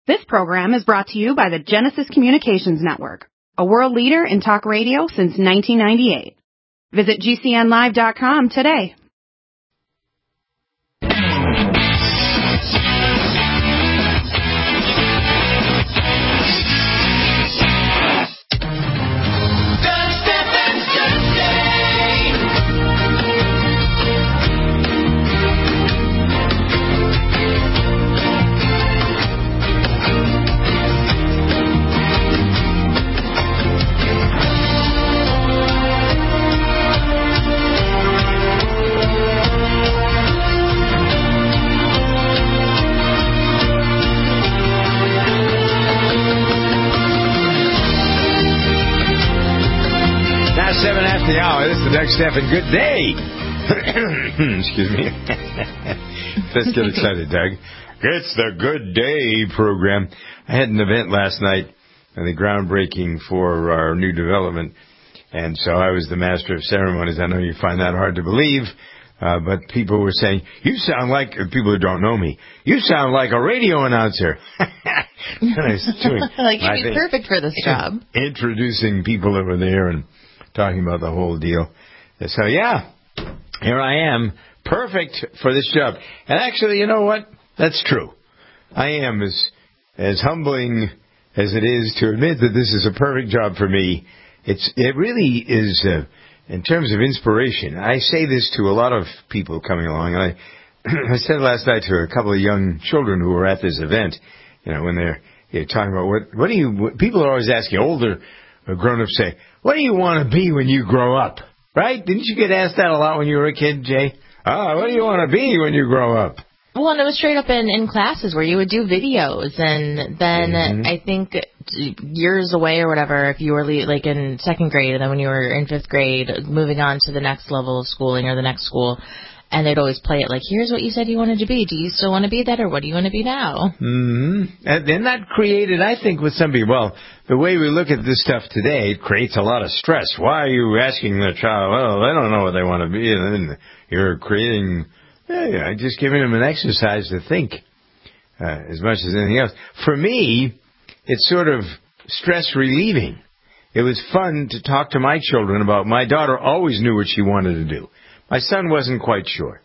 This program is brought to you by the Genesis Communications Network, a world leader in talk radio since 1998. Visit GCNlive.com today. The hour. This is Doug Stephan. Good day. Excuse me. Let's get excited, Doug. It's the Good Day program. I had an event last night, the groundbreaking for our new development, and so I was the master of ceremonies. I know you find that hard to believe, but people were saying, you sound like, people who don't know me, you sound like a radio announcer. And I was doing, like you'd be perfect for this job. Introducing people that were there and talking about the whole deal. So, yeah, here I am, perfect for this job. And actually, you know what? That's true. I am as humbling as it is to admit that this is a perfect job for me. It really is, in terms of inspiration. I say this to a lot of people coming along. And I said last night to a couple of young children who were at this event, when they're talking about people are always asking, older grown-ups say, what do you want to be when you grow up? Right? Didn't you get asked that a lot when you were a kid, Jay? What do you want to be when you grow up? Well, and it was straight up in classes where you would do videos, and then I think years away or whatever, if you were like in second grade, and then when you were in fifth grade, moving on to the next level of schooling or the next school, and they'd always play it like, here's what you said you wanted to be. Do you still want to be that, or what do you want to be now? Mm-hmm. And that created, I think, with some people, well, the way we look at this stuff today, it creates a lot of stress. Why are you asking the child, well, they don't know what they want to be, and then you're creating, just giving them an exercise to think as much as anything else. For me, it's sort of stress relieving. It was fun to talk to my children about, my daughter always knew what she wanted to do. My son wasn't quite sure.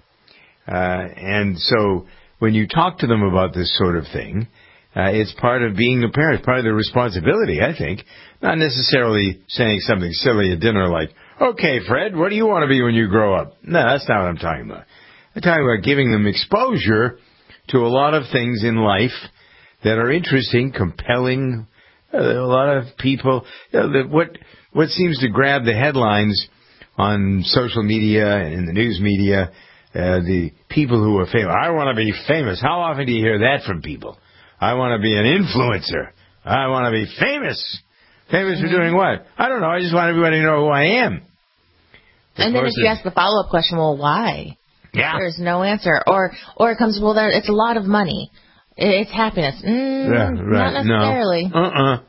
And so when you talk to them about this sort of thing, it's part of being a parent, part of the responsibility, I think. Not necessarily saying something silly at dinner like, okay, Fred, what do you want to be when you grow up? No, that's not what I'm talking about. I'm talking about giving them exposure to a lot of things in life that are interesting, compelling. A lot of people, what seems to grab the headlines on social media and in the news media, the people who are famous. I want to be famous. How often do you hear that from people? I want to be an influencer. I want to be famous. Famous for doing what? I don't know. I just want everybody to know who I am. And then if you ask the follow-up question, well, why? Yeah. There's no answer. Or it comes, well, it's a lot of money. It's happiness. Right. Not necessarily. No.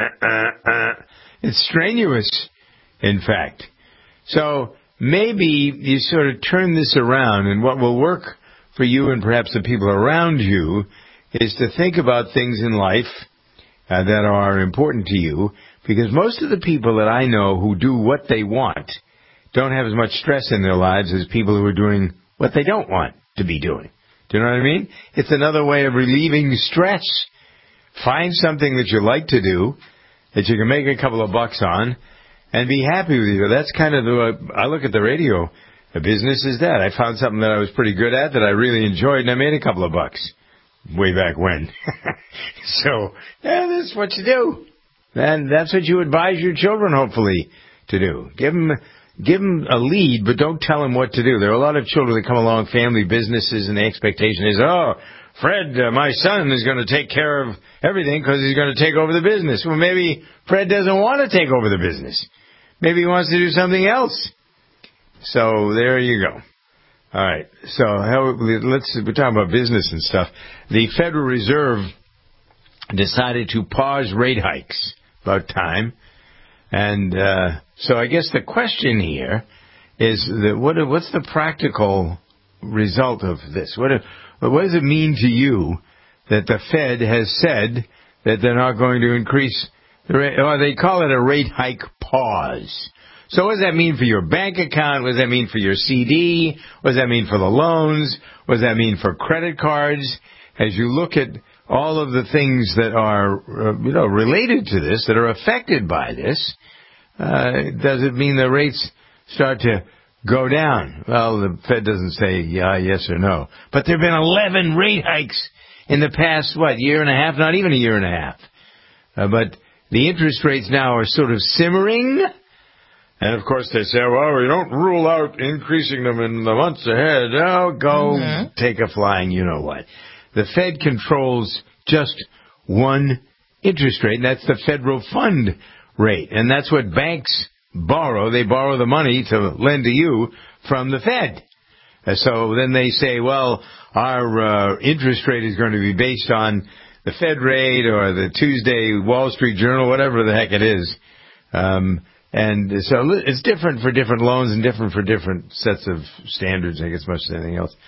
It's strenuous, in fact. So maybe you sort of turn this around, and what will work for you and perhaps the people around you is to think about things in life that are important to you, because most of the people that I know who do what they want don't have as much stress in their lives as people who are doing what they don't want to be doing. Do you know what I mean? It's another way of relieving stress. Find something that you like to do, that you can make a couple of bucks on, and be happy with you. That's kind of I look at the radio business as that. I found something that I was pretty good at that I really enjoyed, and I made a couple of bucks way back when. So, that's what you do. And that's what you advise your children, hopefully, to do. Give them a lead, but don't tell them what to do. There are a lot of children that come along, family businesses, and the expectation is, Fred, my son, is going to take care of everything because he's going to take over the business. Well, maybe Fred doesn't want to take over the business. Maybe he wants to do something else. So there you go. All right. So we're talking about business and stuff. The Federal Reserve decided to pause rate hikes. About time. And so I guess the question here is what's the practical result of this? What does it mean to you that the Fed has said that they're not going to increase the rate, or they call it a rate hike pause. So what does that mean for your bank account? What does that mean for your CD? What does that mean for the loans? What does that mean for credit cards? As you look at all of the things that are, related to this, that are affected by this, does it mean the rates start to go down? Well, the Fed doesn't say yes or no. But there have been 11 rate hikes in the past, year and a half? Not even a year and a half. But the interest rates now are sort of simmering. And, of course, they say, well, we don't rule out increasing them in the months ahead. Oh, go take a flying you-know-what. The Fed controls just one interest rate, and that's the federal fund rate. And that's what banks borrow. They borrow the money to lend to you from the Fed. So then they say, well, our interest rate is going to be based on the Fed rate or the Tuesday Wall Street Journal, whatever the heck it is. And so it's different for different loans and different for different sets of standards, I guess, much as anything else.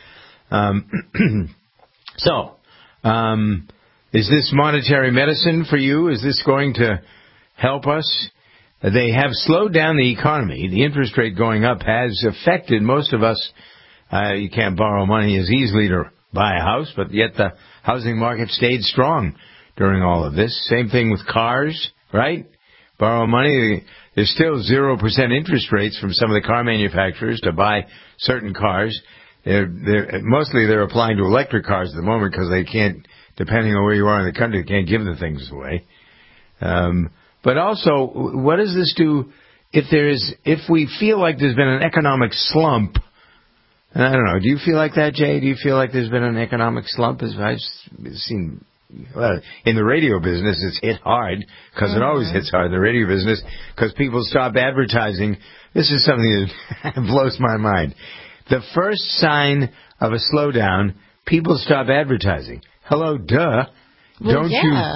Is this monetary medicine for you? Is this going to help us? They have slowed down the economy. The interest rate going up has affected most of us. You can't borrow money as easily to buy a house, but yet the housing market stayed strong during all of this. Same thing with cars, right? Borrow money. There's still 0% interest rates from some of the car manufacturers to buy certain cars. Mostly they're applying to electric cars at the moment because they can't, depending on where you are in the country, can't give the things away. But also, what does this do if we feel like there's been an economic slump? And I don't know. Do you feel like that, Jay? Do you feel like there's been an economic slump? I've seen, in the radio business, it's hit hard because it always hits hard, the radio business, because people stop advertising. This is something that blows my mind. The first sign of a slowdown, people stop advertising. Hello, duh. Well,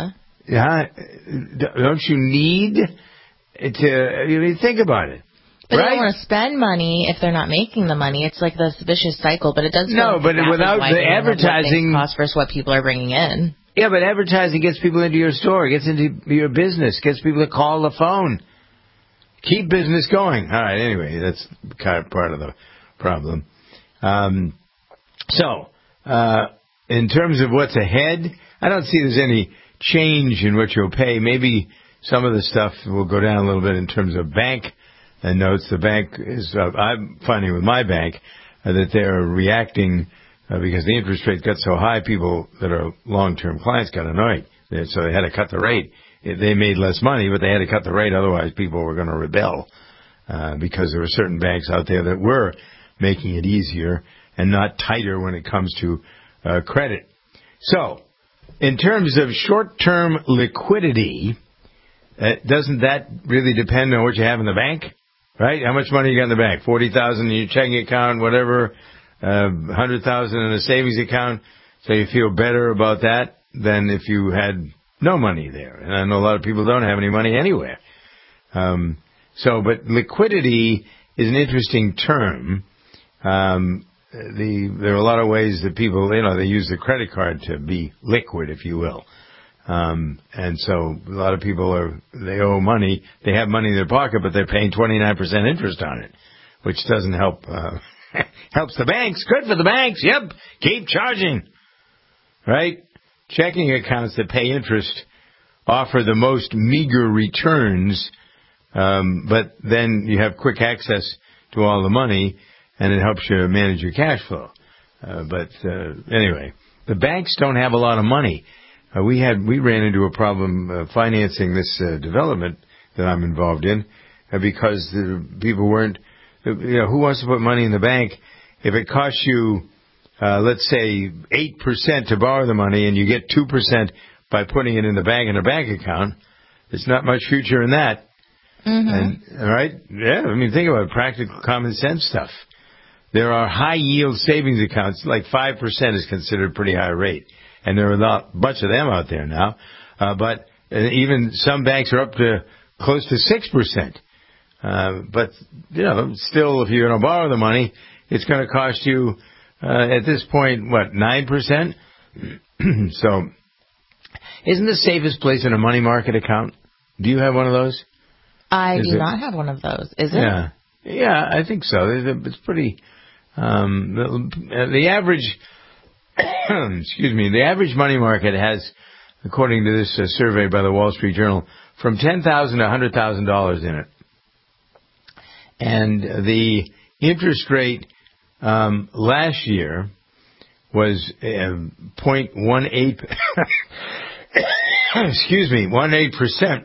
Don't you need to think about it? But right? they don't want to spend money if they're not making the money. It's like this vicious cycle, but it does. No, but without the advertising, cost versus what people are bringing in. Yeah, but advertising gets people into your store, gets into your business, gets people to call the phone. Keep business going. All right. Anyway, that's kind of part of the problem. In terms of what's ahead, I don't see there's any change in what you'll pay. Maybe some of the stuff will go down a little bit in terms of bank notes. The bank is, I'm finding with my bank, that they're reacting because the interest rate got so high, people that are long-term clients got annoyed. So they had to cut the rate. They made less money, but they had to cut the rate. Otherwise, people were going to rebel because there were certain banks out there that were making it easier and not tighter when it comes to credit. So, in terms of short-term liquidity, doesn't that really depend on what you have in the bank? Right? How much money you got in the bank? $40,000 in your checking account, whatever, $100,000 in a savings account. So you feel better about that than if you had no money there. And I know a lot of people don't have any money anywhere. But liquidity is an interesting term. There are a lot of ways that people, they use the credit card to be liquid, if you will. And so a lot of people they owe money. They have money in their pocket, but they're paying 29% interest on it, which doesn't help, helps the banks. Good for the banks. Yep. Keep charging. Right? Checking accounts that pay interest offer the most meager returns, but then you have quick access to all the money, and it helps you manage your cash flow. Anyway, the banks don't have a lot of money. We ran into a problem financing this development that I'm involved in because the people weren't, who wants to put money in the bank if it costs you, let's say 8% to borrow the money and you get 2% by putting it in the bank in a bank account. There's not much future in that. Mm-hmm. All right? Yeah, think about it, practical common sense stuff. There are high yield savings accounts, like 5% is considered a pretty high rate. And there are a bunch of them out there now. But even some banks are up to close to 6%. But, still, if you're going to borrow the money, it's going to cost you, at this point, 9%? So, isn't the safest place in a money market account? Do you have one of those? I do not have one of those. Is it? Yeah, I think so. It's pretty. The average, the average money market has, according to this survey by the Wall Street Journal, from $10,000 to $100,000 in it. And the interest rate last year was 0.18. 18%.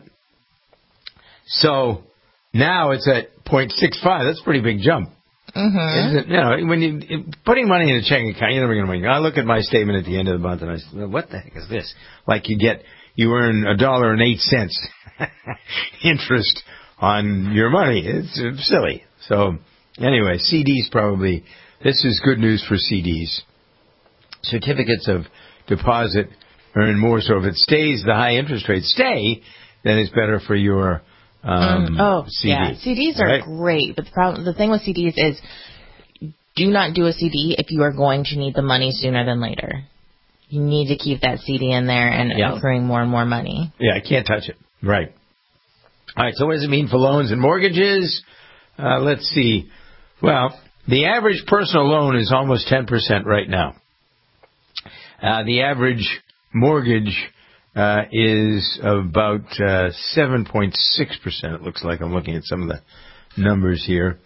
So now it's at 0.65. That's a pretty big jump. Mm-hmm. When you putting money in a checking account, you're never going to win. I look at my statement at the end of the month and I say, well, what the heck is this? Like you earn $1.08 interest on your money. It's silly. So anyway, CDs probably, this is good news for CDs. Certificates of deposit earn more. So if it stays, the high interest rates stay, then it's better for your CD. Yeah, CDs are great, but the thing with CDs is do not do a CD if you are going to need the money sooner than later. You need to keep that CD in there and accruing more and more money. Yeah, I can't touch it. Right. All right, so what does it mean for loans and mortgages? Let's see. Well, the average personal loan is almost 10% right now. The average mortgage is about 7.6%, it looks like. I'm looking at some of the numbers here.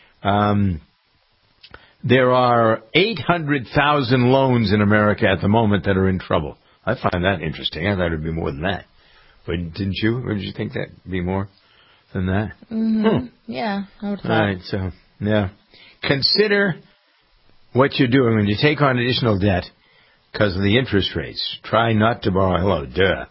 There are 800,000 loans in America at the moment that are in trouble. I find that interesting. I thought it would be more than that. But didn't you? Or did you think that would be more than that? Mm-hmm. Yeah, I would have thought. All right, so, yeah. Consider what you're doing when you take on additional debt because of the interest rates. Try not to borrow. Hello, duh.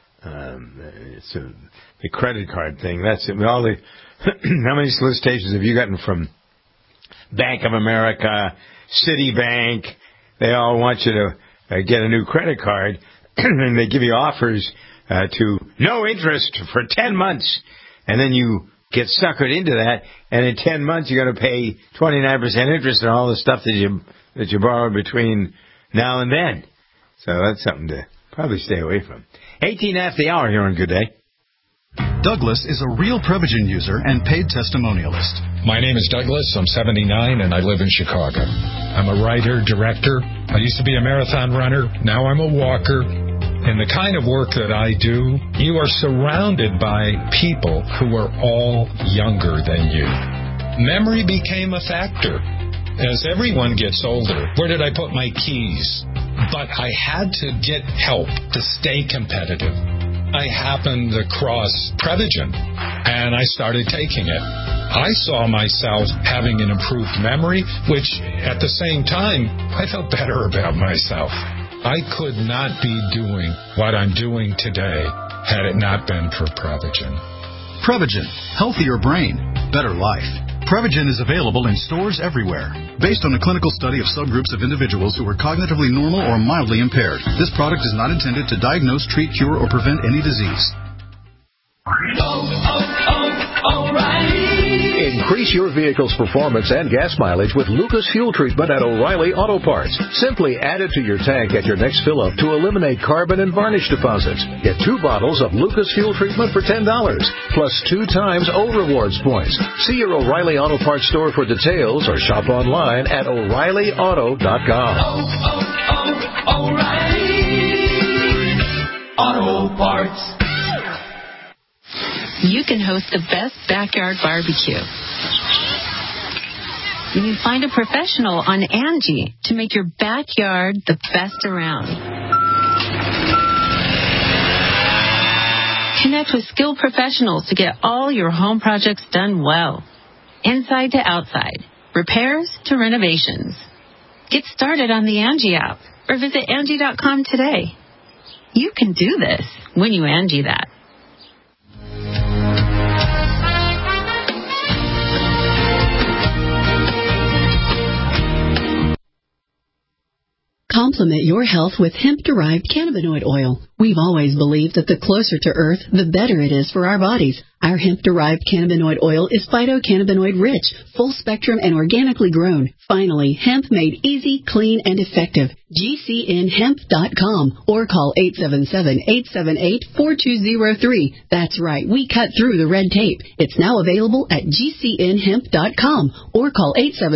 The credit card thing. That's it. All the how many solicitations have you gotten from Bank of America, Citibank? They all want you to get a new credit card, and they give you offers to no interest for 10 months, and then you get suckered into that, and in 10 months you're going to pay 29% interest on all the stuff that you borrowed between now and then. So that's something to probably stay away from. 18 after the hour here on Good Day. Douglas is a real Prevagen user and paid testimonialist. My name is Douglas. I'm 79 and I live in Chicago. I'm a writer, director. I used to be a marathon runner. Now I'm a walker. In the kind of work that I do, you are surrounded by people who are all younger than you. Memory became a factor. As everyone gets older, where did I put my keys? But I had to get help to stay competitive. I happened across Prevagen, and I started taking it. I saw myself having an improved memory, which at the same time, I felt better about myself. I could not be doing what I'm doing today had it not been for Prevagen. Prevagen, healthier brain, better life. Prevagen is available in stores everywhere. Based on a clinical study of subgroups of individuals who are cognitively normal or mildly impaired, this product is not intended to diagnose, treat, cure, or prevent any disease. Increase your vehicle's performance and gas mileage with Lucas Fuel Treatment at O'Reilly Auto Parts. Simply add it to your tank at your next fill-up to eliminate carbon and varnish deposits. Get 2 bottles of Lucas Fuel Treatment for $10, plus 2 times O Rewards points. See your O'Reilly Auto Parts store for details or shop online at O'ReillyAuto.com. O'Reilly Auto Parts. You can host the best backyard barbecue. You find a professional on Angie to make your backyard the best around. Connect with skilled professionals to get all your home projects done well. Inside to outside, repairs to renovations. Get started on the Angie app or visit Angie.com today. You can do this when you Angie that. Supplement your health with hemp-derived cannabinoid oil. We've always believed that the closer to Earth, the better it is for our bodies. Our hemp-derived cannabinoid oil is phytocannabinoid-rich, full-spectrum, and organically grown. Finally, hemp made easy, clean, and effective. GCNhemp.com or call 877-878-4203. That's right, we cut through the red tape. It's now available at GCNhemp.com or call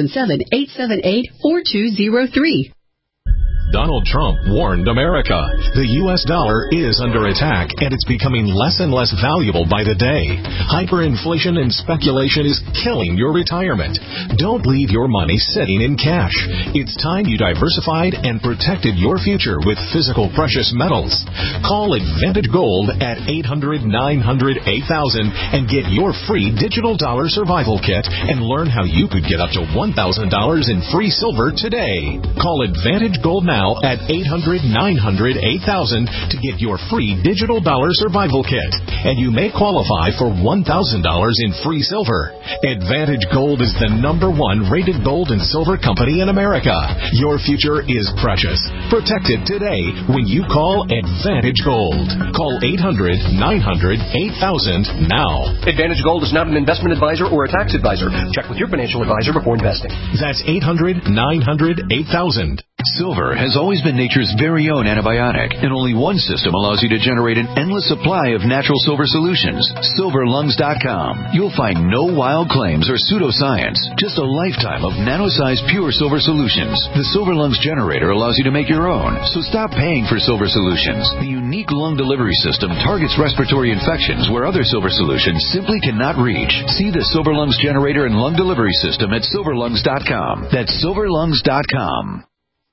877-878-4203. Donald Trump warned America. The U.S. dollar is under attack, and it's becoming less and less valuable by the day. Hyperinflation and speculation is killing your retirement. Don't leave your money sitting in cash. It's time you diversified and protected your future with physical precious metals. Call Advantage Gold at 800-900-8000 and get your free digital dollar survival kit and learn how you could get up to $1,000 in free silver today. Call Advantage Gold now at 800-900-8000 to get your free digital dollar survival kit, and you may qualify for $1,000 in free silver. Advantage Gold is the #1 rated gold and silver company in America. Your future is precious. Protect it today when you call Advantage Gold. Call 800-900-8000 now. Advantage Gold is not an investment advisor or a tax advisor. Check with your financial advisor before investing. That's 800-900-8000. Silver has always been nature's very own antibiotic, and only one system allows you to generate an endless supply of natural silver solutions. SilverLungs.com. You'll find no wild claims or pseudoscience, just a lifetime of nano-sized pure silver solutions. The Silver Lungs generator allows you to make your own, so stop paying for silver solutions. The unique lung delivery system targets respiratory infections where other silver solutions simply cannot reach. See the Silver Lungs generator and lung delivery system at SilverLungs.com. That's SilverLungs.com.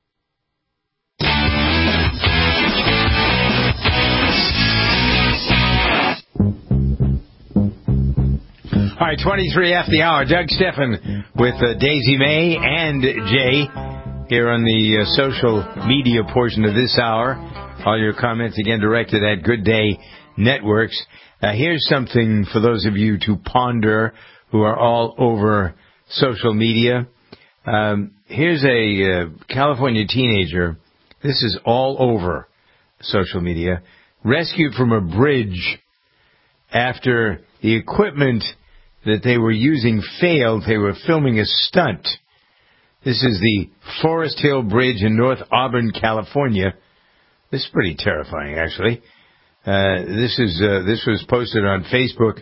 All right, 23 after the hour. Doug Steffen with Daisy May and Jay here on the social media portion of this hour. All your comments, again, directed at Good Day Networks. Here's something for those of you to ponder who are all over social media. Here's a California teenager. This is all over social media. Rescued from a bridge after the equipment that they were using failed. They were filming a stunt. This is the Forest Hill Bridge in North Auburn, California. This is pretty terrifying, actually. This was posted on Facebook.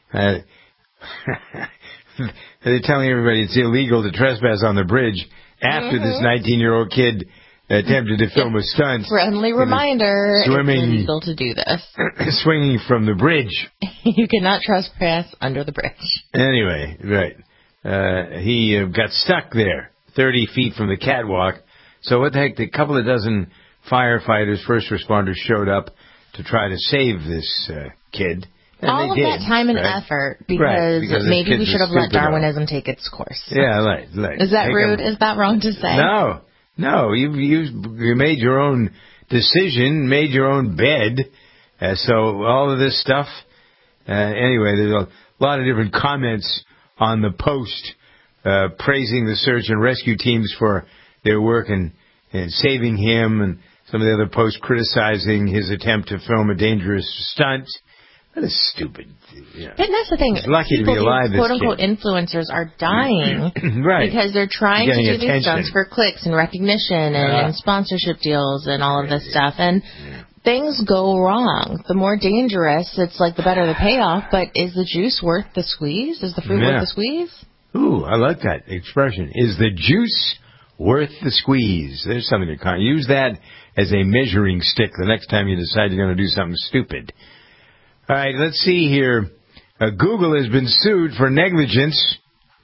They're telling everybody it's illegal to trespass on the bridge after this 19-year-old kid attempted to film a stunt. Friendly reminder, swimming, it's illegal to do this. Swinging from the bridge. You cannot trespass under the bridge. Anyway, right. He got stuck there, 30 feet from the catwalk. So what the heck, a couple of dozen firefighters, first responders showed up to try to save this kid. And all of that time and effort because maybe we should have let Darwinism take its course. Yeah, right. Is that rude? Is that wrong to say? No, you made your own decision, made your own bed. So all of this stuff. Anyway, there's a lot of different comments on the post praising the search and rescue teams for their work and saving him, and some of the other posts criticizing his attempt to film a dangerous stunt. That is stupid. Yeah. And that's the thing. He's lucky to be alive. Quote-unquote influencers are dying right. because they're trying to do attention. these stunts for clicks and recognition and sponsorship deals and all of this stuff. And things go wrong. The more dangerous, it's like the better the payoff. But is the juice worth the squeeze? Is the fruit worth the squeeze? Ooh, I like that expression. Is the juice worth the squeeze? There's something to use that as a measuring stick the next time you decide you're going to do something stupid. All right, let's see here. Google has been sued for negligence.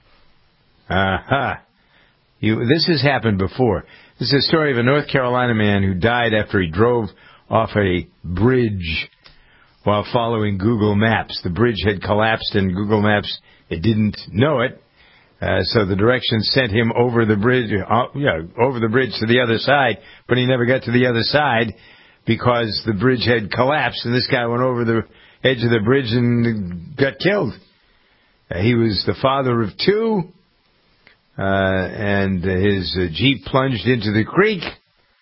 This has happened before. This is a story of a North Carolina man who died after he drove off a bridge while following Google Maps. The bridge had collapsed and Google Maps, it didn't know it. So the directions sent him over the bridge, over the bridge to the other side, but he never got to the other side because the bridge had collapsed, and this guy went over the edge of the bridge and got killed. He was the father of two, and his Jeep plunged into the creek,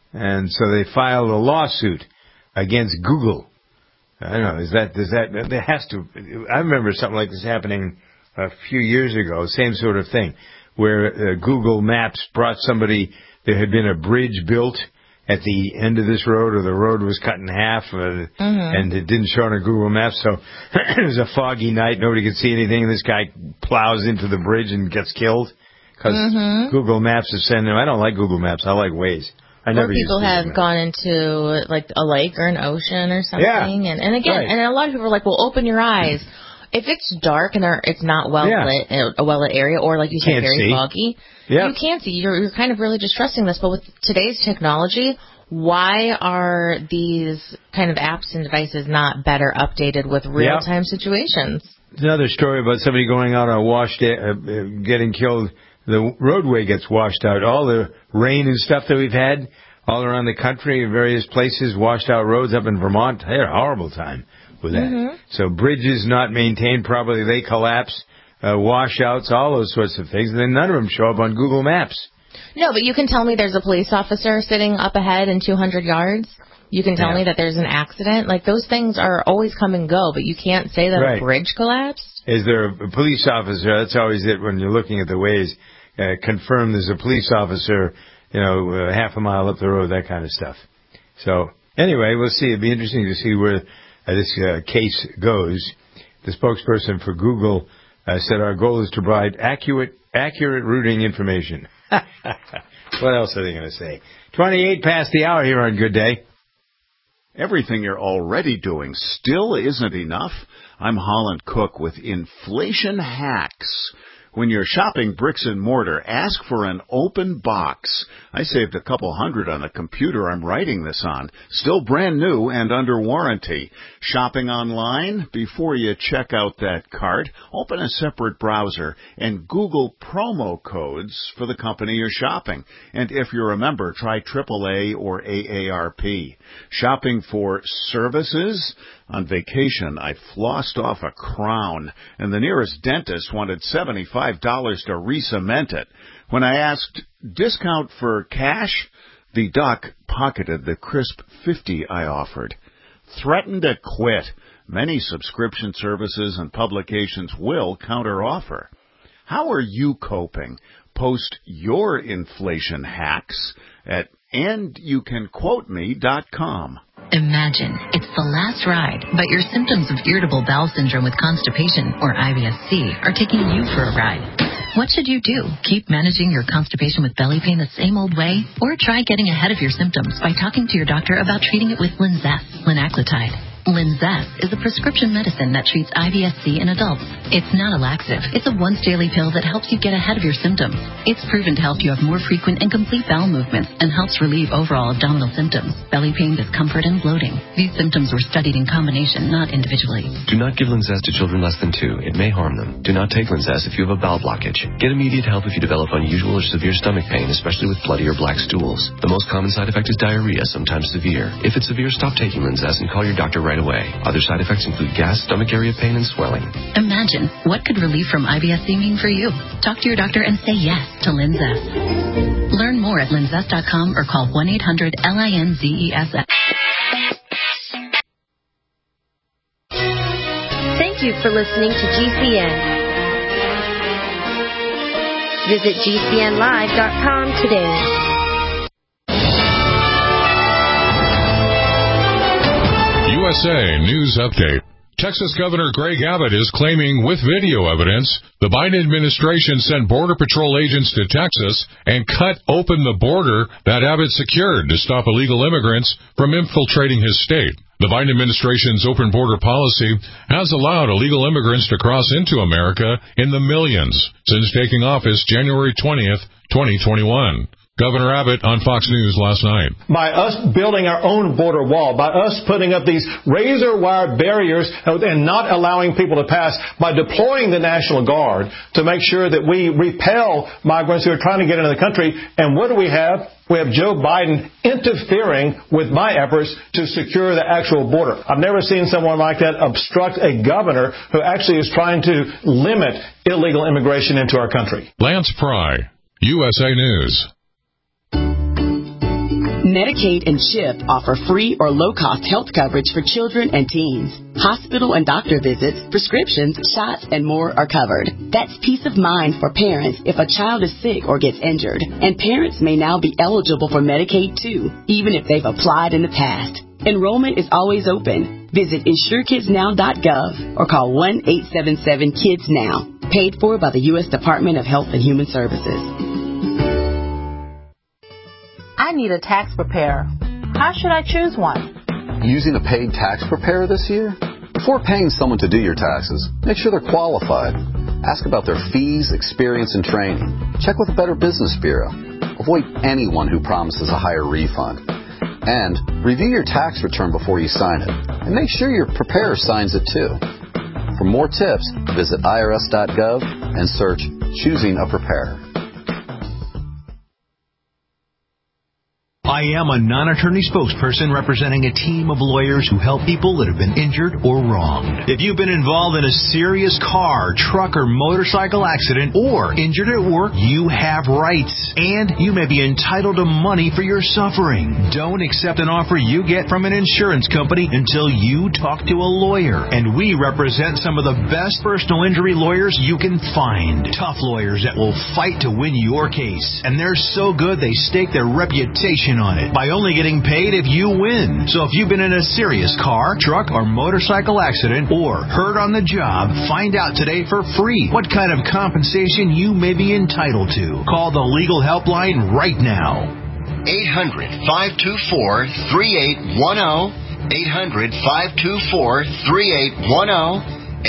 And so they filed a lawsuit against Google. I don't know, there has to, I remember something like this happening a few years ago, same sort of thing, where Google Maps brought somebody, there had been a bridge built at the end of this road, or the road was cut in half, and it didn't show on a Google Maps, so it was a foggy night, nobody could see anything, and this guy plows into the bridge and gets killed, because Google Maps is saying, I don't like Google Maps, I like Waze. Or people have gone into like a lake or an ocean or something, and again, and a lot of people are like, well, open your eyes. If it's dark and it's not well lit, a well lit area, or like you said, very foggy, you can't see. You're kind of really just trusting this. But with today's technology, why are these kind of apps and devices not better updated with real time situations? There's another story about somebody going out on a wash day, getting killed. The roadway gets washed out. All the rain and stuff that we've had all around the country, various places, washed out roads up in Vermont. They had a horrible time with that. So bridges not maintained properly, they collapse, washouts, all those sorts of things. And then none of them show up on Google Maps. No, but you can tell me there's a police officer sitting up ahead in 200 yards. You can tell me that there's an accident. Like, those things are always come and go, but you can't say that a bridge collapsed. Is there a police officer? That's always it when you're looking at the ways. Confirm there's a police officer, half a mile up the road, that kind of stuff. So, anyway, we'll see. It'll be interesting to see where this case goes. The spokesperson for Google said our goal is to provide accurate routing information. What else are they going to say? 28 past the hour here on Good Day. Everything you're already doing still isn't enough. I'm Holland Cook with Inflation Hacks. When you're shopping bricks and mortar, ask for an open box. I saved a couple $100 on the computer I'm writing this on. Still brand new and under warranty. Shopping online? Before you check out that cart, open a separate browser and Google promo codes for the company you're shopping. And if you're a member, try AAA or AARP. Shopping for services? On vacation, I flossed off a crown, and the nearest dentist wanted $75 to re-cement it. When I asked, discount for cash? The doc pocketed the crisp $50 I offered. Threatened to quit. Many subscription services and publications will counteroffer. How are you coping? Post your inflation hacks at andyoucanquoteme.com. Imagine it's the last ride, but your symptoms of irritable bowel syndrome with constipation, or IBS-C, are taking you for a ride. What should you do? Keep managing your constipation with belly pain the same old way? Or try getting ahead of your symptoms by talking to your doctor about treating it with Linzess, linaclotide. Linzess is a prescription medicine that treats IBS-C in adults. It's not a laxative. It's a once-daily pill that helps you get ahead of your symptoms. It's proven to help you have more frequent and complete bowel movements and helps relieve overall abdominal symptoms, belly pain, discomfort, and bloating. These symptoms were studied in combination, not individually. Do not give Linzess to children less than 2. It may harm them. Do not take Linzess if you have a bowel blockage. Get immediate help if you develop unusual or severe stomach pain, especially with bloody or black stools. The most common side effect is diarrhea, sometimes severe. If it's severe, stop taking Linzess and call your doctor right away. Other side effects include gas, stomach area pain, and swelling. Imagine, what could relief from IBS-C mean for you? Talk to your doctor and say yes to Linzess. Learn more at linzess.com or call 1-800-LINZESS. Thank you for listening to GCN. Visit GCNlive.com today. USA News Update. Texas Governor Greg Abbott is claiming with video evidence the Biden administration sent Border Patrol agents to Texas and cut open the border that Abbott secured to stop illegal immigrants from infiltrating his state. The Biden administration's open border policy has allowed illegal immigrants to cross into America in the millions since taking office January 20th, 2021. Governor Abbott on Fox News last night. By us building our own border wall, by us putting up these razor wire barriers and not allowing people to pass, by deploying the National Guard to make sure that we repel migrants who are trying to get into the country. And what do we have? We have Joe Biden interfering with my efforts to secure the actual border. I've never seen someone like that obstruct a governor who actually is trying to limit illegal immigration into our country. Lance Pry, USA News. Medicaid and CHIP offer free or low-cost health coverage for children and teens. Hospital and doctor visits, prescriptions, shots, and more are covered. That's peace of mind for parents if a child is sick or gets injured. And parents may now be eligible for Medicaid too, even if they've applied in the past. Enrollment is always open. Visit InsureKidsNow.gov or call 1-877-KIDS-NOW. Paid for by the U.S. Department of Health and Human Services. I need a tax preparer. How should I choose one? Using a paid tax preparer this year? Before paying someone to do your taxes, make sure they're qualified. Ask about their fees, experience, and training. Check with the Better Business Bureau. Avoid anyone who promises a higher refund. And review your tax return before you sign it. And make sure your preparer signs it too. For more tips, visit irs.gov and search Choosing a Preparer. I am a non-attorney spokesperson representing a team of lawyers who help people that have been injured or wronged. If you've been involved in a serious car, truck, or motorcycle accident or injured at work, you have rights, and you may be entitled to money for your suffering. Don't accept an offer you get from an insurance company until you talk to a lawyer, and we represent some of the best personal injury lawyers you can find. Tough lawyers that will fight to win your case, and they're so good they stake their reputation on it by only getting paid if you win. So if you've been in a serious car, truck, or motorcycle accident or hurt on the job, find out today for free what kind of compensation you may be entitled to. Call the legal helpline right now. 800-524-3810. 800-524-3810.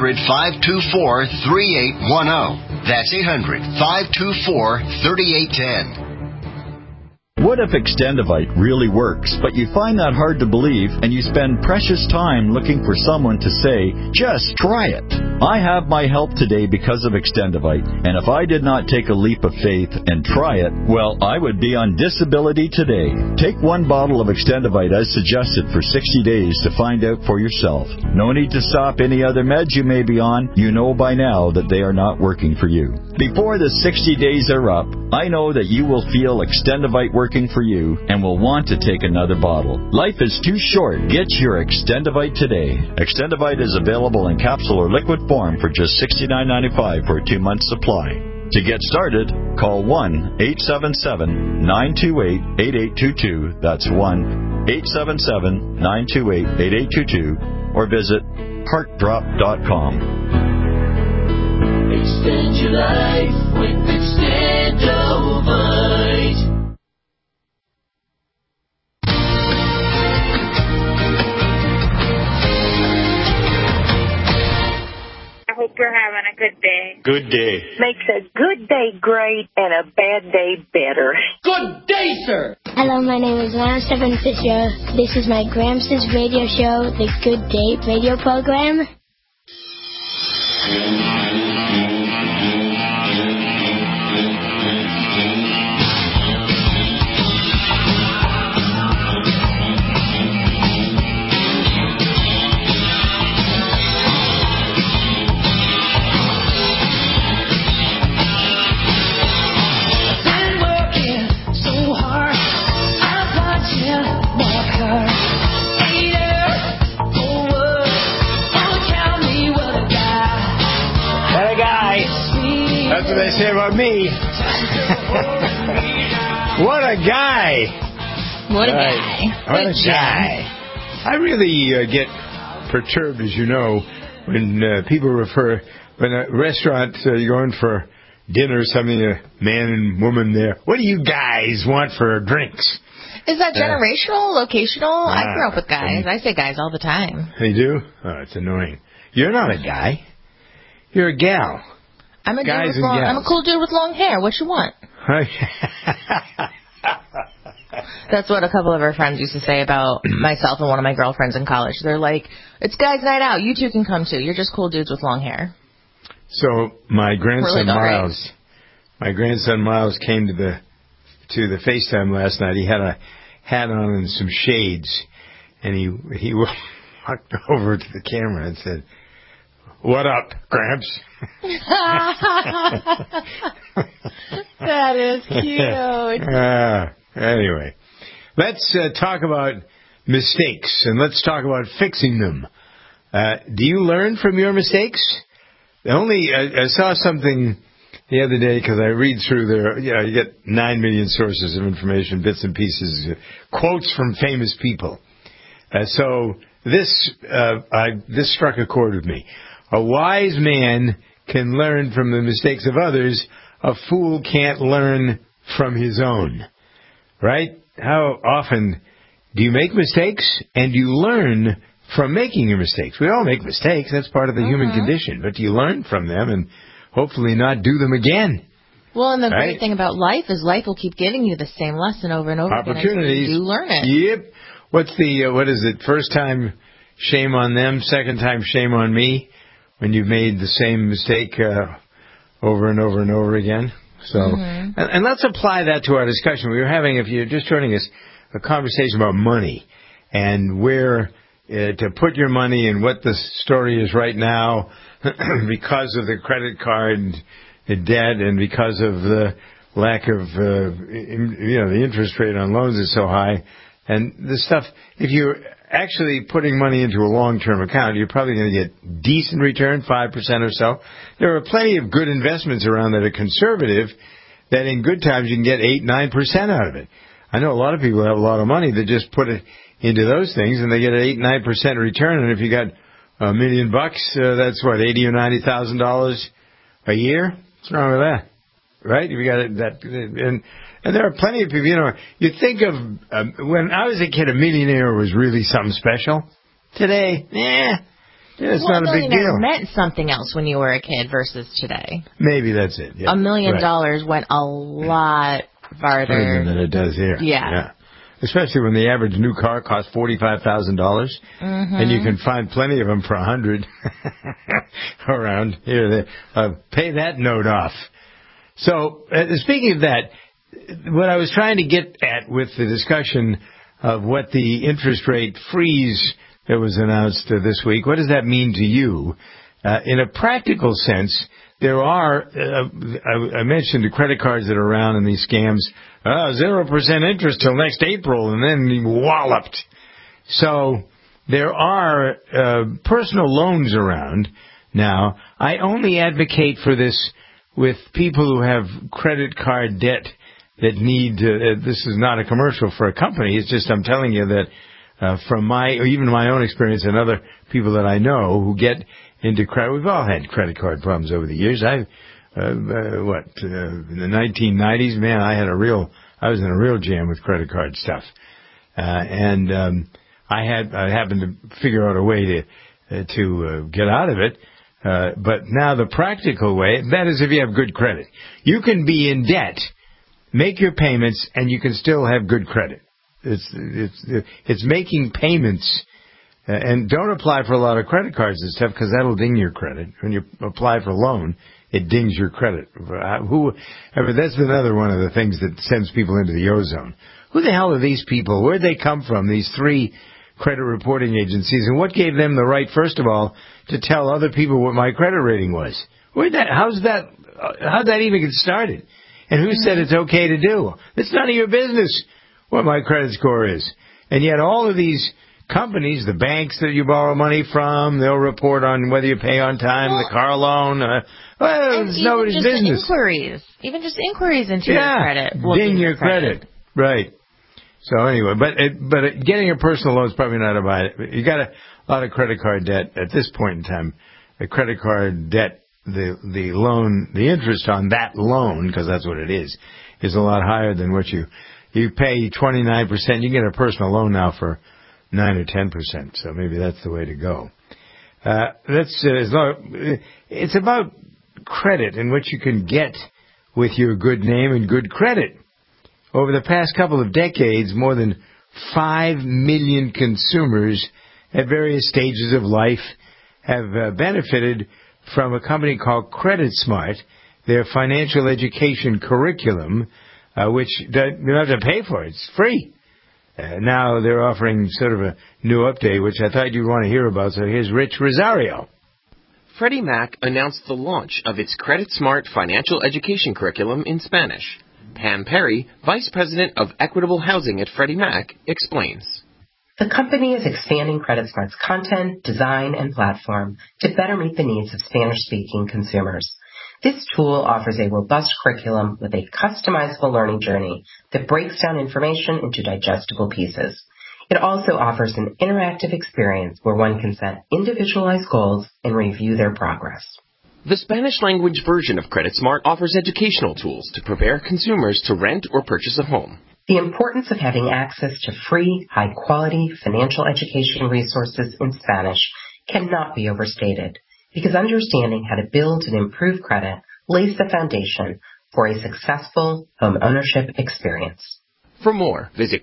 800-524-3810. That's 800-524-3810. What if Extendivite really works, but you find that hard to believe and you spend precious time looking for someone to say, just try it? I have my help today because of Extendivite, and if I did not take a leap of faith and try it, well, I would be on disability today. Take one bottle of Extendivite as suggested for 60 days to find out for yourself. No need to stop any other meds you may be on. You know by now that they are not working for you. Before the 60 days are up, I know that you will feel Extendivite working for you and will want to take another bottle. Life is too short. Get your Extendivite today. Extendivite is available in capsule or liquid form for just $69.95 for a 2-month supply. To get started, call 1-877-928-8822. That's 1-877-928-8822. Or visit heartdrop.com. Extend your life with Extendivite. I hope you're having a good day. Good day. Makes a good day great and a bad day better. Good day, sir. Hello, my name is Lana Stephen Fisher. This is my Gramps' radio show, the Good Day radio program. That's what they say about me. What a guy. What a guy. What a guy. I really get perturbed, as you know, when people refer, when a restaurant, you're going for dinner or something, a man and woman there, what do you guys want for drinks? Is that generational, locational? I grew up with guys. I say guys all the time. They do? Oh, it's annoying. You're not a guy. You're a gal. I'm a cool dude with long hair. What you want? That's what a couple of our friends used to say about myself and one of my girlfriends in college. They're like, it's guys' night out. You two can come too. You're just cool dudes with long hair. So my grandson Miles came to the FaceTime last night. He had a hat on and some shades, and he walked over to the camera and said, "What up, Gramps?" That is cute. Anyway, Let's talk about mistakes, and let's talk about fixing them. Do you learn from your mistakes? I saw something the other day, because I read through there, you get 9 million sources of information, bits and pieces, quotes from famous people. So this struck a chord with me. A wise man can learn from the mistakes of others. A fool can't learn from his own. Right? How often do you make mistakes, and do you learn from making your mistakes? We all make mistakes. That's part of the human condition. But do you learn from them and hopefully not do them again? Well, and the great thing about life is life will keep giving you the same lesson over and over again until you learn it. Yep. What is it? First time, shame on them. Second time, shame on me. When you've made the same mistake over and over and over again. So, and let's apply that to our discussion. We were having, if you're just joining us, a conversation about money and where to put your money and what the story is right now because of the credit card debt and because of the lack of, the interest rate on loans is so high. And the stuff, if you're actually putting money into a long-term account, you're probably going to get decent return, 5% or so. There are plenty of good investments around that are conservative that in good times you can get 8-9% out of it. I know a lot of people have a lot of money that just put it into those things and they get an 8-9% return. And if you got $1 million, that's what, $80,000 or $90,000 a year? What's wrong with that? Right? If you got that, and there are plenty of people, you think of, when I was a kid, a millionaire was really something special. Today, it's not a big deal. It meant something else when you were a kid versus today. Maybe that's it. Yeah. $1 million went a lot farther than it does here. Yeah. Especially when the average new car costs $45,000, and you can find plenty of them for $100 around here. Pay that note off. So, speaking of that, what I was trying to get at with the discussion of what the interest rate freeze that was announced this week, what does that mean to you? In a practical sense, there are, I mentioned the credit cards that are around in these scams, 0% interest till next April, and then walloped. So there are personal loans around now. I only advocate for this with people who have credit card debt that need, this is not a commercial for a company, it's just I'm telling you that from even my own experience and other people that I know who get into credit, we've all had credit card problems over the years. In the 1990s, man, I was in a real jam with credit card stuff. I happened to figure out a way to get out of it. But now the practical way, that is if you have good credit. You can be in debt, make your payments, and you can still have good credit. It's making payments, and don't apply for a lot of credit cards and stuff because that'll ding your credit. When you apply for a loan, it dings your credit. That's another one of the things that sends people into the ozone. Who the hell are these people? Where'd they come from, these 3 credit reporting agencies, and what gave them the right, first of all, to tell other people what my credit rating was? How'd that even get started? And who said it's okay to do? It's none of your business what my credit score is. And yet all of these companies, the banks that you borrow money from, they'll report on whether you pay on time, the car loan. It's nobody's business. Even just inquiries into your credit will ding your credit. Right. So anyway, but getting a personal loan is probably not about it. You got a lot of credit card debt at this point in time. The credit card debt, the loan, the interest on that loan, because that's what it is a lot higher than what you pay 29%. You get a personal loan now for 9 or 10%. So maybe that's the way to go. It's about credit and what you can get with your good name and good credit. Over the past couple of decades, more than 5 million consumers at various stages of life have benefited from a company called CreditSmart, their financial education curriculum, which you don't have to pay for. It's free. Now they're offering sort of a new update, which I thought you'd want to hear about. So here's Rich Rosario. Freddie Mac announced the launch of its CreditSmart financial education curriculum in Spanish. Pam Perry, Vice President of Equitable Housing at Freddie Mac, explains. The company is expanding CreditSmart's content, design, and platform to better meet the needs of Spanish-speaking consumers. This tool offers a robust curriculum with a customizable learning journey that breaks down information into digestible pieces. It also offers an interactive experience where one can set individualized goals and review their progress. The Spanish-language version of CreditSmart offers educational tools to prepare consumers to rent or purchase a home. The importance of having access to free, high-quality financial education resources in Spanish cannot be overstated, because understanding how to build and improve credit lays the foundation for a successful home ownership experience. For more, visit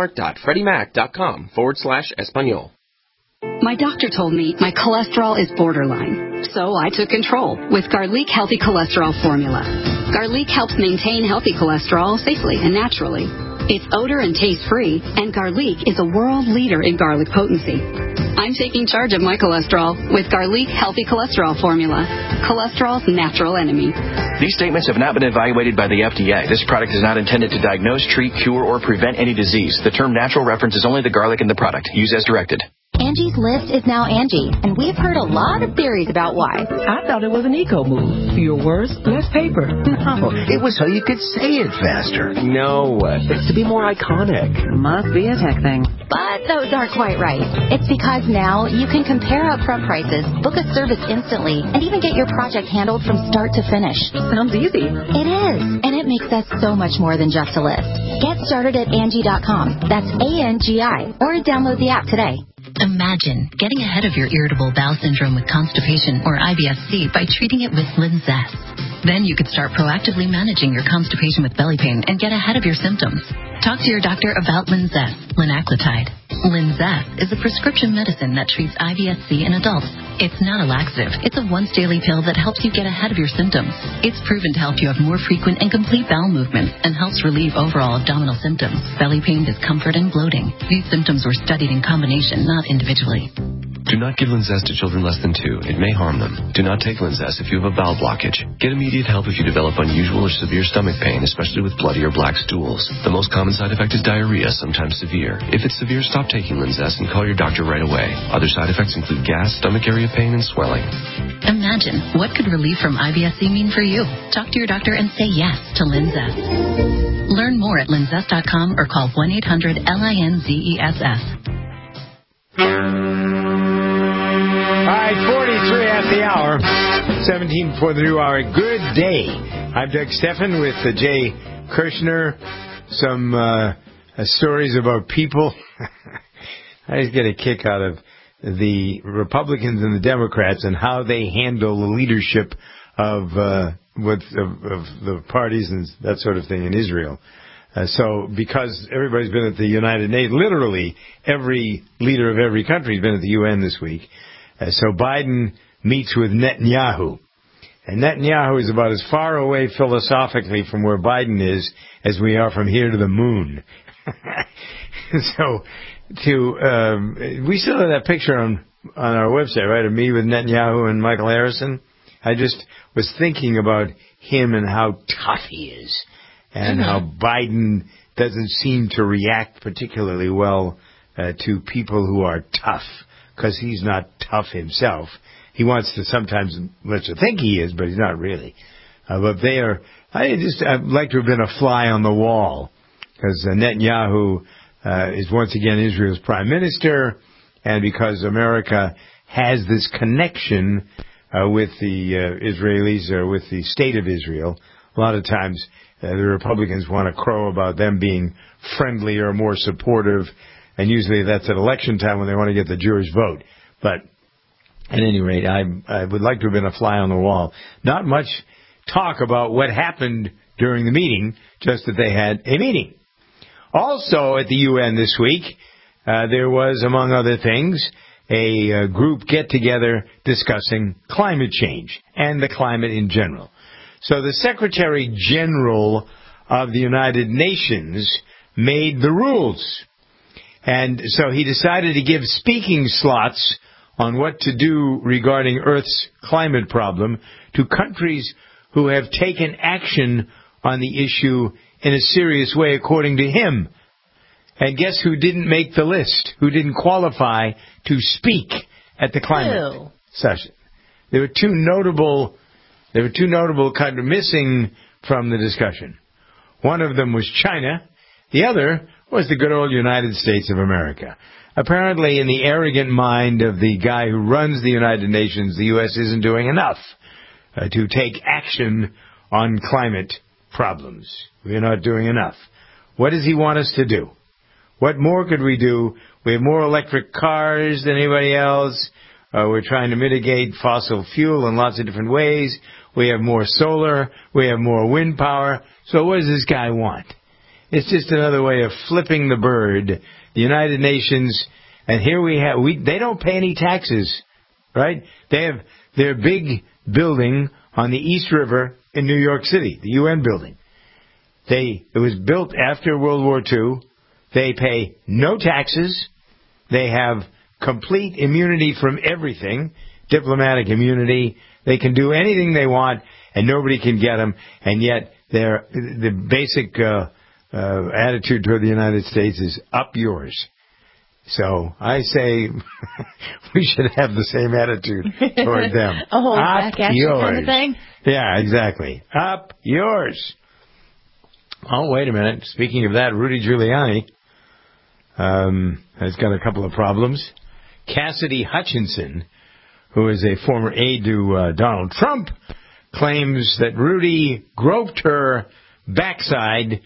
creditsmart.freddiemac.com/Espanol. My doctor told me my cholesterol is borderline, so I took control with Garlic Healthy Cholesterol Formula. Garlic helps maintain healthy cholesterol safely and naturally. It's odor and taste-free, and Garlic is a world leader in garlic potency. I'm taking charge of my cholesterol with Garlic Healthy Cholesterol Formula, cholesterol's natural enemy. These statements have not been evaluated by the FDA. This product is not intended to diagnose, treat, cure, or prevent any disease. The term natural references only the garlic in the product. Use as directed. Angie's List is now Angie, and we've heard a lot of theories about why. I thought it was an eco move. Fewer words, less paper. No, it was so you could say it faster. No, it's to be more iconic. Must be a tech thing. But those aren't quite right. It's because now you can compare upfront prices, book a service instantly, and even get your project handled from start to finish. Sounds easy. It is, and it makes us so much more than just a list. Get started at Angie.com. That's ANGI, or download the app today. Imagine getting ahead of your irritable bowel syndrome with constipation or IBS-C by treating it with Linzess. Then you could start proactively managing your constipation with belly pain and get ahead of your symptoms. Talk to your doctor about Linzess, linaclotide. Linzess is a prescription medicine that treats IBS-C in adults. It's not a laxative. It's a once-daily pill that helps you get ahead of your symptoms. It's proven to help you have more frequent and complete bowel movements and helps relieve overall abdominal symptoms, belly pain, discomfort, and bloating. These symptoms were studied in combination, not individually. Do not give Linzess to children less than 2. It may harm them. Do not take Linzess if you have a bowel blockage. Get immediate help if you develop unusual or severe stomach pain, especially with bloody or black stools. The most common side effect is diarrhea, sometimes severe. If it's severe, stop taking Linzess and call your doctor right away. Other side effects include gas, stomach area pain, and swelling. Imagine, what could relief from IBS-C mean for you? Talk to your doctor and say yes to Linzess. Learn more at linzess.com or call 1-800-LINZESS. All right, 43 at the hour, 17 before the new hour. Good day. I'm Doug Steffen with Jay Kirshner. Some stories about people. I just get a kick out of the Republicans and the Democrats and how they handle the leadership of the parties and that sort of thing in Israel. So because everybody's been at the United Nations, literally every leader of every country has been at the UN this week. So Biden meets with Netanyahu. And Netanyahu is about as far away philosophically from where Biden is as we are from here to the moon. So we still have that picture on our website, right, of me with Netanyahu and Michael Harrison. I just was thinking about him and how tough he is. And how Biden doesn't seem to react particularly well to people who are tough, because he's not tough himself. He wants to sometimes let you think he is, but he's not really. But they are. I'd like to have been a fly on the wall, because Netanyahu is once again Israel's prime minister, and because America has this connection with the Israelis or with the state of Israel. A lot of times the Republicans want to crow about them being friendly or more supportive, and usually that's at election time when they want to get the Jewish vote. But at any rate, I would like to have been a fly on the wall. Not much talk about what happened during the meeting, just that they had a meeting. Also at the UN this week, there was, among other things, a group get-together discussing climate change and the climate in general. So the Secretary General of the United Nations made the rules. And so he decided to give speaking slots on what to do regarding Earth's climate problem to countries who have taken action on the issue in a serious way, according to him. And guess who didn't make the list? Who didn't qualify to speak at the climate session? There were two notable kind of missing from the discussion. One of them was China. The other was the good old United States of America. Apparently, in the arrogant mind of the guy who runs the United Nations, the U.S. isn't doing enough to take action on climate problems. We're not doing enough. What does he want us to do? What more could we do? We have more electric cars than anybody else. We're trying to mitigate fossil fuel in lots of different ways. We have more solar. We have more wind power. So what does this guy want? It's just another way of flipping the bird. The United Nations, and here they don't pay any taxes, right? They have their big building on the East River in New York City, the UN building. It was built after World War II. They pay no taxes. They have complete immunity from everything, diplomatic immunity. They can do anything they want, and nobody can get them. And yet, the basic attitude toward the United States is up yours. So I say we should have the same attitude toward them. A whole up back action yours. kind of thing? Yeah, exactly. Up yours. Oh, wait a minute. Speaking of that, Rudy Giuliani has got a couple of problems. Cassidy Hutchinson, who is a former aide to Donald Trump, claims that Rudy groped her backstage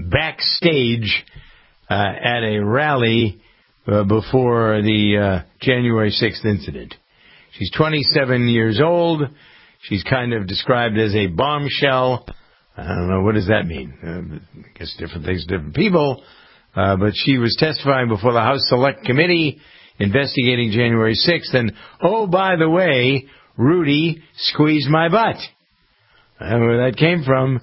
at a rally before the January 6th incident. She's 27 years old. She's kind of described as a bombshell. I don't know, what does that mean? I guess different things to different people. But she was testifying before the House Select Committee investigating January 6th. And, oh, by the way, Rudy squeezed my butt. Where that came from,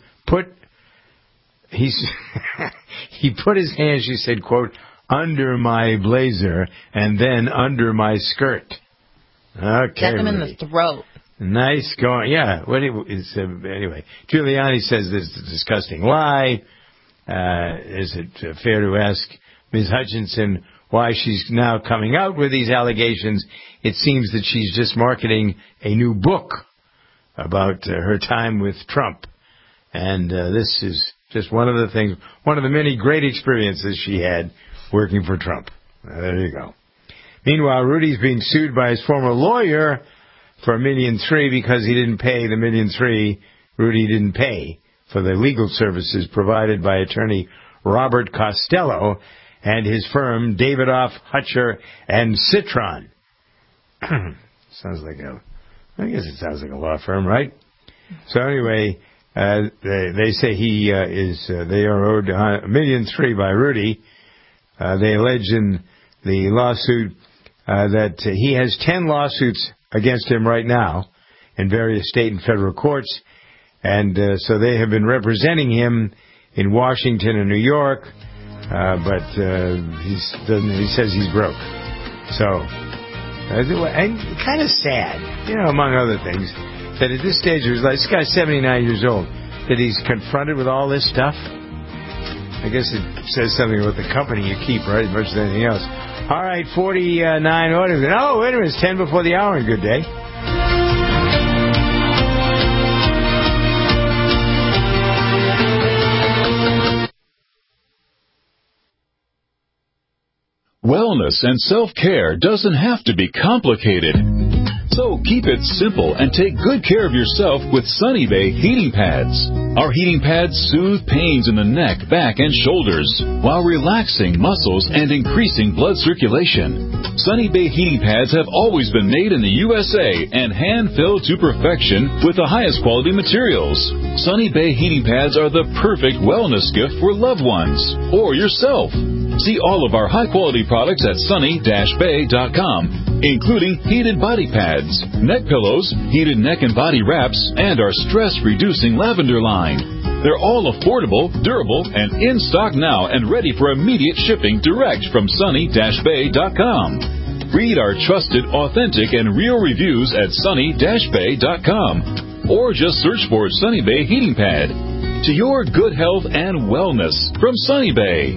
he put his hand, she said, quote, under my blazer and then under my skirt. Okay, Stuck him in Rudy. the throat. Nice going. Yeah. Anyway, Giuliani says this is a disgusting lie. Is it fair to ask Ms. Hutchinson why she's now coming out with these allegations? It seems that she's just marketing a new book about her time with Trump. And this is just one of the many great experiences she had working for Trump. There you go. Meanwhile, Rudy's being sued by his former lawyer for $1.3 million because he didn't pay the $1.3 million Rudy didn't pay for the legal services provided by attorney Robert Costello and his firm Davidoff, Hutcher, and Citron. I guess it sounds like a law firm, right? So anyway, they say they are owed $1.3 million by Rudy. They allege in the lawsuit that he has 10 lawsuits against him right now in various state and federal courts. And so they have been representing him in Washington and New York, but he says he's broke. So, and kind of sad, among other things, that at this stage, this guy's 79 years old, that he's confronted with all this stuff. I guess it says something about the company you keep, right, as much as anything else. All right, 49 orders. Oh, wait a minute, it's 10 before the hour, and good day. Wellness and self-care doesn't have to be complicated. So keep it simple and take good care of yourself with Sunny Bay heating pads. Our heating pads soothe pains in the neck, back, and shoulders while relaxing muscles and increasing blood circulation. Sunny Bay heating pads have always been made in the USA and hand-filled to perfection with the highest quality materials. Sunny Bay heating pads are the perfect wellness gift for loved ones or yourself. See all of our high-quality products at sunny-bay.com, including heated body pads, neck pillows, heated neck and body wraps, and our stress-reducing lavender line. They're all affordable, durable, and in stock now and ready for immediate shipping direct from sunny-bay.com. Read our trusted, authentic, and real reviews at sunny-bay.com, or just search for Sunny Bay Heating Pad. to your good health and wellness from Sunny Bay.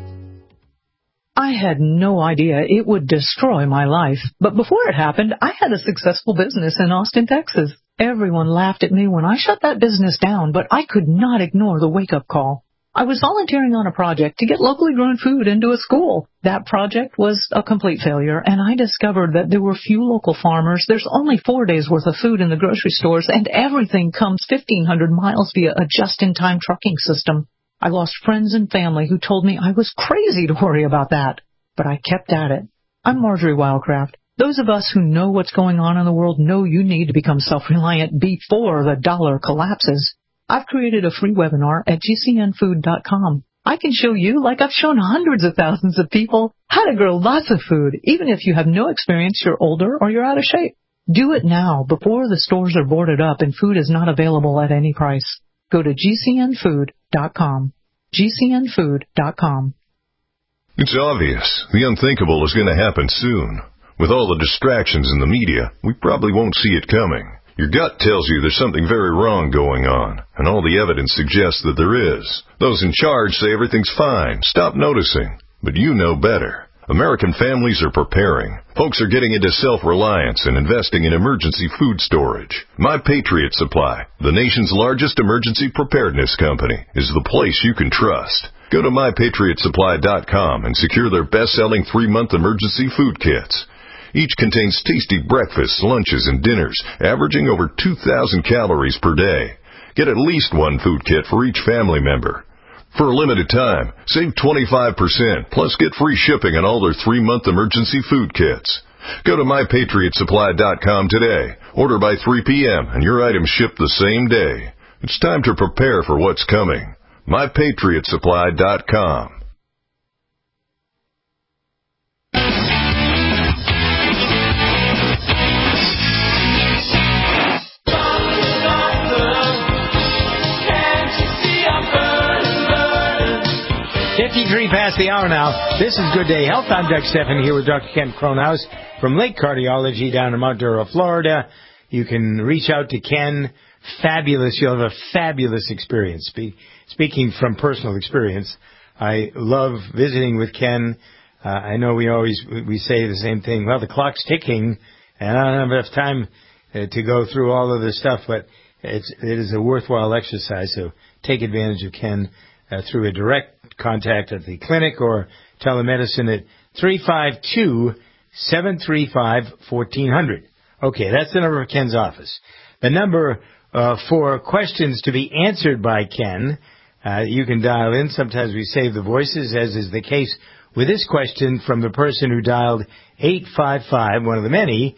I had no idea it would destroy my life. But before it happened, I had a successful business in Austin, Texas. Everyone laughed at me when I shut that business down, but I could not ignore the wake-up call. I was volunteering on a project to get locally grown food into a school. That project was a complete failure, and I discovered that there were few local farmers. There's only 4 days' worth of food in the grocery stores, and everything comes 1,500 miles via a just-in-time trucking system. I lost friends and family who told me I was crazy to worry about that. But I kept at it. I'm Marjorie Wildcraft. Those of us who know what's going on in the world know you need to become self-reliant before the dollar collapses. I've created a free webinar at gcnfood.com. I can show you, like I've shown hundreds of thousands of people, how to grow lots of food, even if you have no experience, you're older, or you're out of shape. Do it now, before the stores are boarded up and food is not available at any price. Go to gcnfood.com. gcnfood.com. It's obvious. The unthinkable is going to happen soon. With all the distractions in the media, we probably won't see it coming. Your gut tells you there's something very wrong going on, and all the evidence suggests that there is. Those in charge say everything's fine. Stop noticing. But you know better. American families are preparing. Folks are getting into self-reliance and investing in emergency food storage. My Patriot Supply, the nation's largest emergency preparedness company, is the place you can trust. Go to MyPatriotSupply.com and secure their best-selling 3-month emergency food kits. Each contains tasty breakfasts, lunches, and dinners, averaging over 2,000 calories per day. Get at least one food kit for each family member. For a limited time, save 25%, plus get free shipping on all their 3-month emergency food kits. Go to MyPatriotSupply.com today. Order by 3 p.m., and your items ship the same day. It's time to prepare for what's coming. MyPatriotSupply.com. Past the hour now. This is Good Day Health. I'm Doug Stephan here with Dr. Ken Cronhaus from Lake Cardiology down in Mount Dora, Florida. You can reach out to Ken. Fabulous. You'll have a fabulous experience. Speaking from personal experience, I love visiting with Ken. I know we say the same thing. Well, the clock's ticking, and I don't have enough time to go through all of this stuff, but it is a worthwhile exercise. So take advantage of Ken through a direct contact at the clinic or telemedicine at 352-735-1400. Okay, that's the number of Ken's office. The number for questions to be answered by Ken, you can dial in. Sometimes we save the voices, as is the case with this question from the person who dialed 855, one of the many,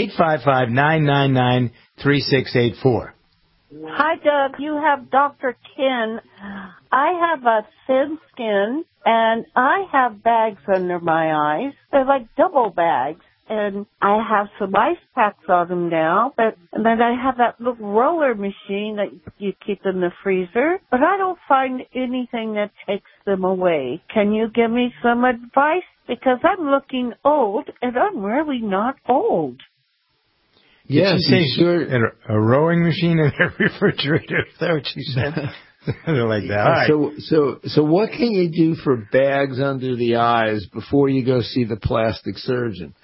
855-999-3684. Hi, Doug. You have Dr. Ken. I have a thin skin, and I have bags under my eyes. They're like double bags, and I have some ice packs on them now. And then I have that little roller machine that you keep in the freezer, but I don't find anything that takes them away. Can you give me some advice? Because I'm looking old, and I'm really not old. Yes, sure. A rowing machine in a refrigerator. Is that what you said? Something like that. All right. So what can you do for bags under the eyes before you go see the plastic surgeon?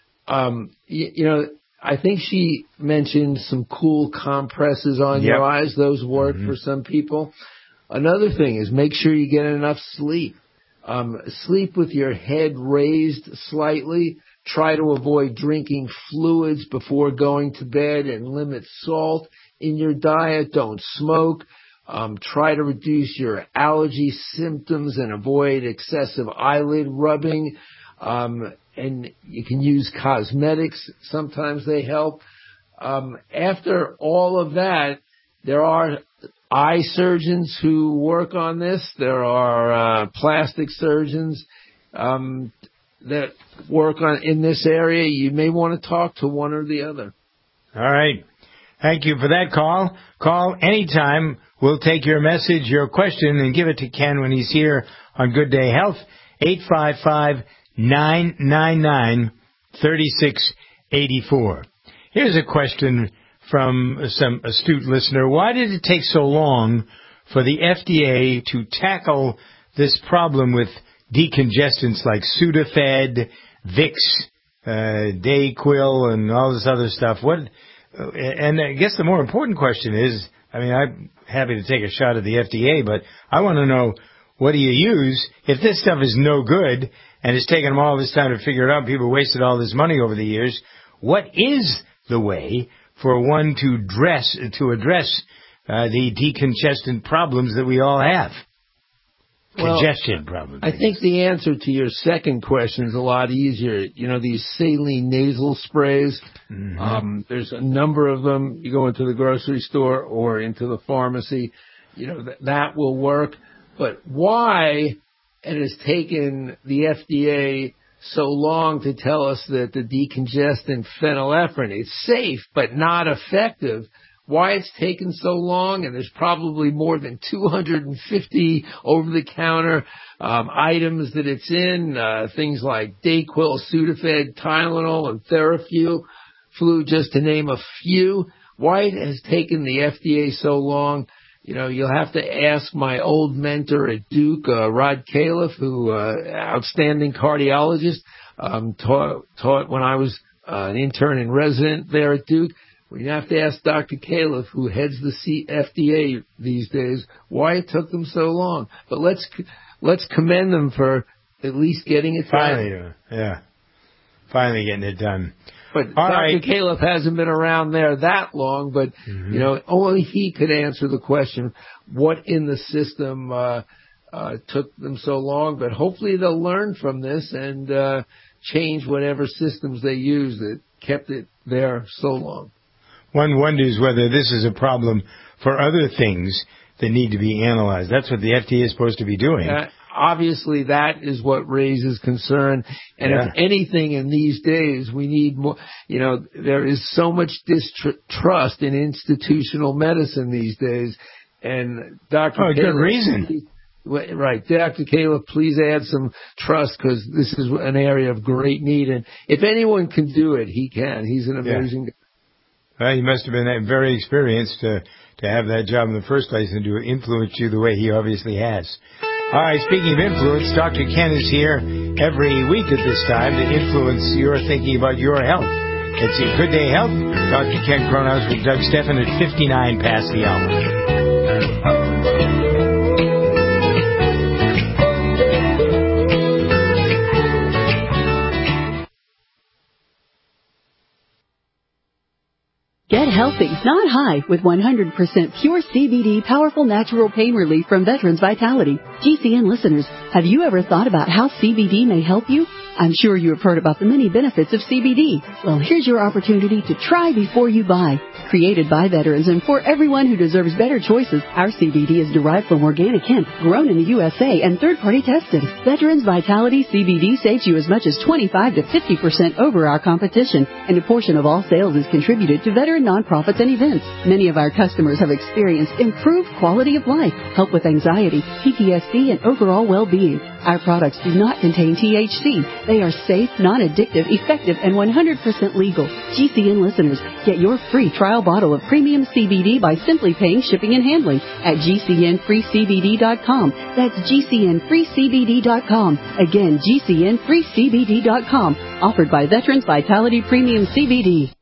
I think she mentioned some cool compresses on your eyes. Those work for some people. Another thing is make sure you get enough sleep. Sleep with your head raised slightly. Try to avoid drinking fluids before going to bed and limit salt in your diet. Don't smoke. Try to reduce your allergy symptoms and avoid excessive eyelid rubbing. And you can use cosmetics. Sometimes they help. After all of that, there are eye surgeons who work on this. There are plastic surgeons that work in this area. You may want to talk to one or the other. All right. Thank you for that call. Call anytime. We'll take your message, your question, and give it to Ken when he's here on Good Day Health. 855-999-3684. Here's a question from some astute listener. Why did it take so long for the FDA to tackle this problem with decongestants like Sudafed, Vicks, Dayquil, and all this other stuff? And I guess the more important question is, I mean, I'm happy to take a shot at the FDA, but I want to know, what do you use? If this stuff is no good and it's taken them all this time to figure it out, people wasted all this money over the years, what is the way for one to address the decongestant problems that we all have? Congestion problems. I think the answer to your second question is a lot easier. You know, these saline nasal sprays, there's a number of them. You go into the grocery store or into the pharmacy, you know, that will work. But why it has taken the FDA so long to tell us that the decongestant phenylephrine is safe but not effective, why it's taken so long, and there's probably more than 250 over-the-counter items that it's in, things like Dayquil, Sudafed, Tylenol, and Theraflu, just to name a few. Why it has taken the FDA so long, you know, you'll have to ask my old mentor at Duke, Rod Califf, who outstanding cardiologist, taught when I was an intern and resident there at Duke. Well, you have to ask Dr. Califf, who heads the FDA these days, why it took them so long. But let's commend them for at least getting it done. Finally getting it done. But Dr. Califf hasn't been around there that long, but, you know, only he could answer the question, what in the system took them so long. But hopefully they'll learn from this and change whatever systems they use that kept it there so long. One wonders whether this is a problem for other things that need to be analyzed. That's what the FDA is supposed to be doing. Obviously, that is what raises concern. And if anything in these days, we need more. You know, there is so much distrust in institutional medicine these days. And Dr. Oh, good reason. Right. Dr. Califf, please add some trust, because this is an area of great need. And if anyone can do it, he can. He's an amazing guy. Well, he must have been very experienced to have that job in the first place and to influence you the way he obviously has. All right, speaking of influence, Dr. Ken is here every week at this time to influence your thinking about your health. It's a Good Day Health. Dr. Ken Cronhaus with Doug Stephan at 59 past the hour. Get healthy, not high, with 100% pure CBD powerful natural pain relief from Veterans Vitality. GCN listeners, have you ever thought about how CBD may help you? I'm sure you have heard about the many benefits of CBD. Well, here's your opportunity to try before you buy. Created by veterans and for everyone who deserves better choices, our CBD is derived from organic hemp, grown in the USA and third-party tested. Veterans Vitality CBD saves you as much as 25 to 50% over our competition, and a portion of all sales is contributed to veteran nonprofits and events. Many of our customers have experienced improved quality of life, help with anxiety, PTSD, and overall well-being. Our products do not contain THC. They are safe, non-addictive, effective, and 100% legal. GCN listeners, get your free trial bottle of premium CBD by simply paying shipping and handling at GCNFreeCBD.com. That's GCNFreeCBD.com. Again, GCNFreeCBD.com. Offered by Veterans Vitality Premium CBD.